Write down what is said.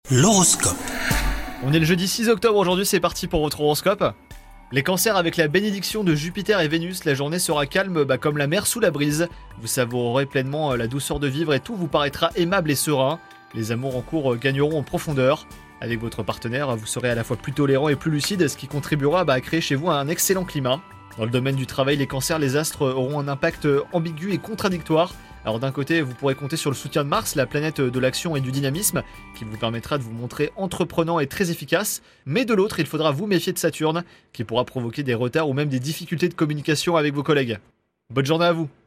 L'horoscope. On est le jeudi 6 octobre aujourd'hui, c'est parti pour votre horoscope. Les cancers, avec la bénédiction de Jupiter et Vénus, la journée sera calme comme la mer sous la brise. Vous savourerez pleinement la douceur de vivre et tout vous paraîtra aimable et serein. Les amours en cours gagneront en profondeur. Avec votre partenaire, vous serez à la fois plus tolérant et plus lucide, ce qui contribuera à créer chez vous un excellent climat. Dans le domaine du travail, les cancers, les astres auront un impact ambigu et contradictoire. Alors d'un côté, vous pourrez compter sur le soutien de Mars, la planète de l'action et du dynamisme, qui vous permettra de vous montrer entreprenant et très efficace. Mais de l'autre, il faudra vous méfier de Saturne, qui pourra provoquer des retards ou même des difficultés de communication avec vos collègues. Bonne journée à vous!